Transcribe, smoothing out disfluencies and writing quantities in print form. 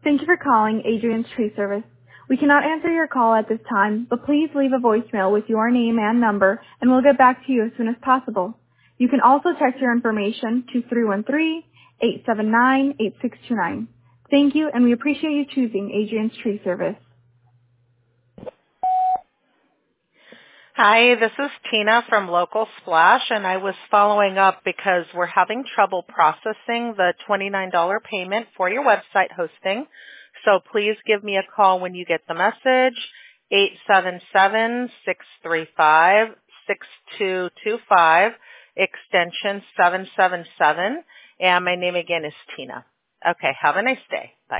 Thank you for calling Adrian's Tree Service. We cannot answer your call at this time, but please leave a voicemail with your name and number, and we'll get back to you as soon as possible. You can also text your information to 313-879-8629. Thank you, and we appreciate you choosing Adrian's Tree Service. Hi, this is Tina from Local Splash, and I was following up because we're having trouble processing the $29 payment for your website hosting. So please give me a call when you get the message, 877-635-6225, extension 777, and my name again is Tina. Okay, have a nice day. Bye.